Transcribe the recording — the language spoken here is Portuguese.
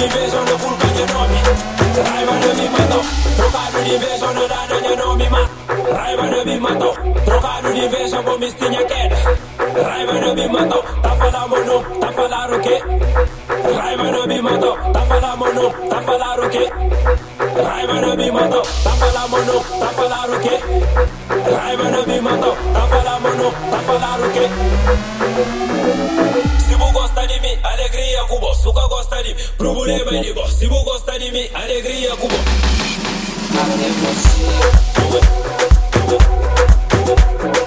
inveja no vulcão de nome. Raiva não me matou. Trocado de inveja no dano de nome, mas raiva não me matou. Trocado de inveja com mistinha queda. Raiva não me matou. Tá falando não, tá falando o quê? Raiva não me matou. Tá falando não, tá falando o quê? Raiva não me matou. Tá falando não, tá falando o quê? Raiva não me matou. Tá falando não, tá falando o quê? Se você gosta de mim, alegria com você. Se você gosta de mim, problema é de você. Se você gosta de mim, alegria com você.